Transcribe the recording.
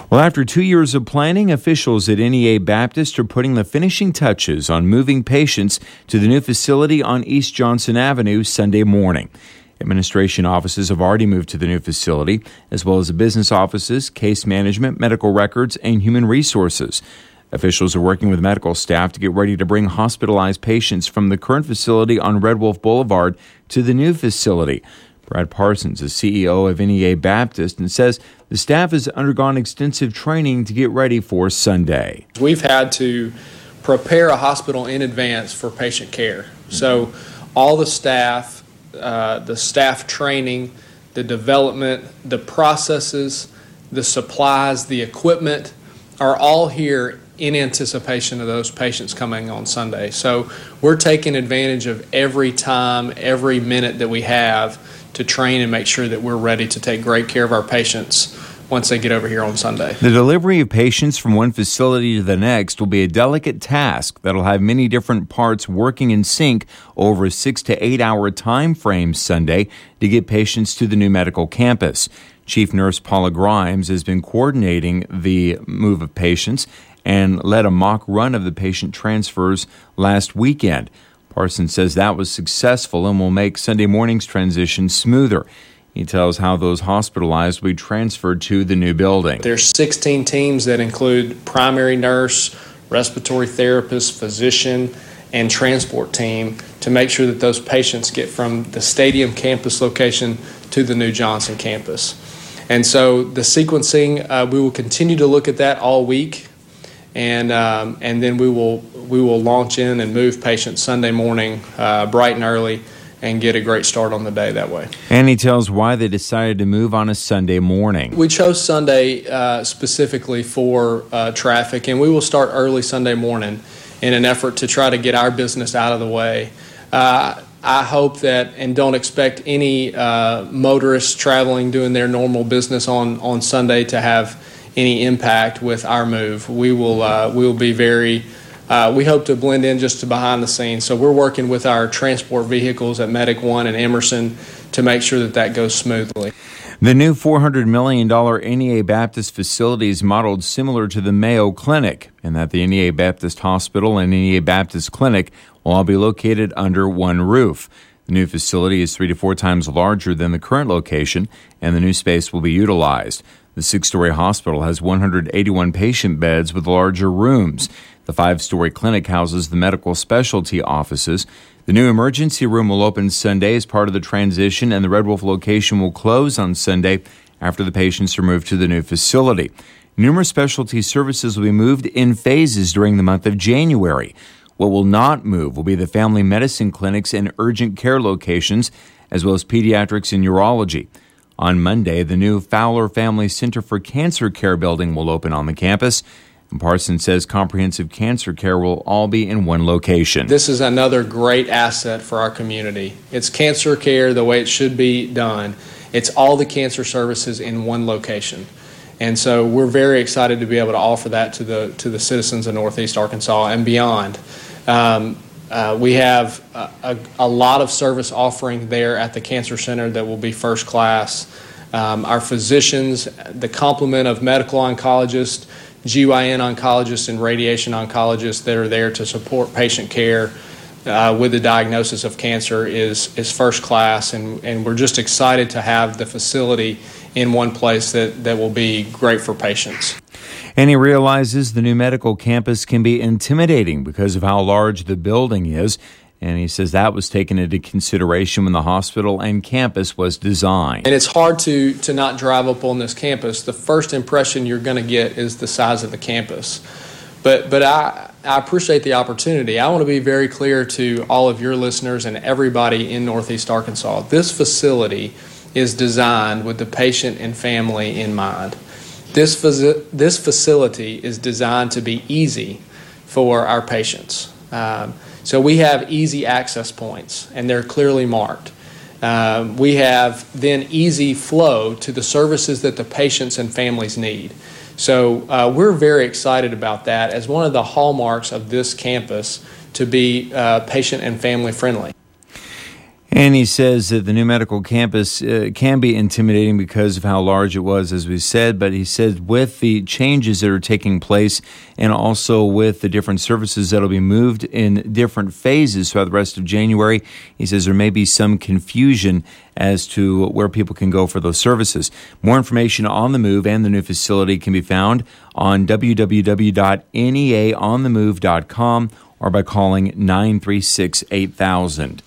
Well, after 2 years of planning, officials at NEA Baptist are putting the finishing touches on moving patients to the new facility on East Johnson Avenue Sunday morning. Administration offices have already moved to the new facility, as well as the business offices, case management, medical records, and human resources. Officials are working with medical staff to get ready to bring hospitalized patients from the current facility on Red Wolf Boulevard to the new facility. Brad Parsons is CEO of NEA Baptist and says the staff has undergone extensive training to get ready for Sunday. We've had to prepare a hospital in advance for patient care. So all the staff training, the development, the processes, the supplies, the equipment are all here in anticipation of those patients coming on Sunday. So we're taking advantage of every time, every minute that we have to train and make sure that we're ready to take great care of our patients once they get over here on Sunday. The delivery of patients from one facility to the next will be a delicate task that'll have many different parts working in sync over a 6 to 8 hour time frame Sunday to get patients to the new medical campus. Chief Nurse Paula Grimes has been coordinating the move of patients and led a mock run of the patient transfers last weekend. Parsons says that was successful and will make Sunday morning's transition smoother. He tells how those hospitalized will be transferred to the new building. There's 16 teams that include primary nurse, respiratory therapist, physician, and transport team to make sure that those patients get from the stadium campus location to the new Johnson campus. And so the sequencing, we will continue to look at that all week, and then we will launch in and move patients Sunday morning bright and early and get a great start on the day that way. And he tells why they decided to move on a Sunday morning. We chose Sunday specifically for traffic, and we will start early Sunday morning in an effort to try to get our business out of the way. I hope that, and don't expect any motorists traveling, doing their normal business on Sunday to have any impact with our move. We will be very, we hope to blend in just to behind the scenes. So we're working with our transport vehicles at Medic One and Emerson to make sure that that goes smoothly. The new $400 million NEA Baptist facility is modeled similar to the Mayo Clinic, in that the NEA Baptist Hospital and NEA Baptist Clinic will all be located under one roof. The new facility is 3 to 4 times larger than the current location, and the new space will be utilized. The 6-story hospital has 181 patient beds with larger rooms. The 5-story clinic houses the medical specialty offices. The new emergency room will open Sunday as part of the transition, and the Red Wolf location will close on Sunday after the patients are moved to the new facility. Numerous specialty services will be moved in phases during the month of January. What will not move will be the family medicine clinics and urgent care locations, as well as pediatrics and urology. On Monday, the new Fowler Family Center for Cancer Care building will open on the campus. And Parsons says comprehensive cancer care will all be in one location. This is another great asset for our community. It's cancer care the way it should be done. It's all the cancer services in one location. And so we're very excited to be able to offer that to the citizens of Northeast Arkansas and beyond. We have a lot of service offering there at the Cancer Center that will be first class. Our physicians, the complement of medical oncologists, GYN oncologists, and radiation oncologists that are there to support patient care with the diagnosis of cancer is first class, and we're just excited to have the facility in one place that will be great for patients. And he realizes the new medical campus can be intimidating because of how large the building is. And he says that was taken into consideration when the hospital and campus was designed. And it's hard to not drive up on this campus. The first impression you're going to get is the size of the campus. But I appreciate the opportunity. I want to be very clear to all of your listeners and everybody in Northeast Arkansas. This facility is designed with the patient and family in mind. This facility is designed to be easy for our patients. So we have easy access points, and they're clearly marked. We have then easy flow to the services that the patients and families need. So we're very excited about that as one of the hallmarks of this campus to be patient and family friendly. And he says that the new medical campus can be intimidating because of how large it was, as we said. But he said with the changes that are taking place and also with the different services that will be moved in different phases throughout the rest of January, he says there may be some confusion as to where people can go for those services. More information on the move and the new facility can be found on www.neaonthemove.com or by calling 936-8000.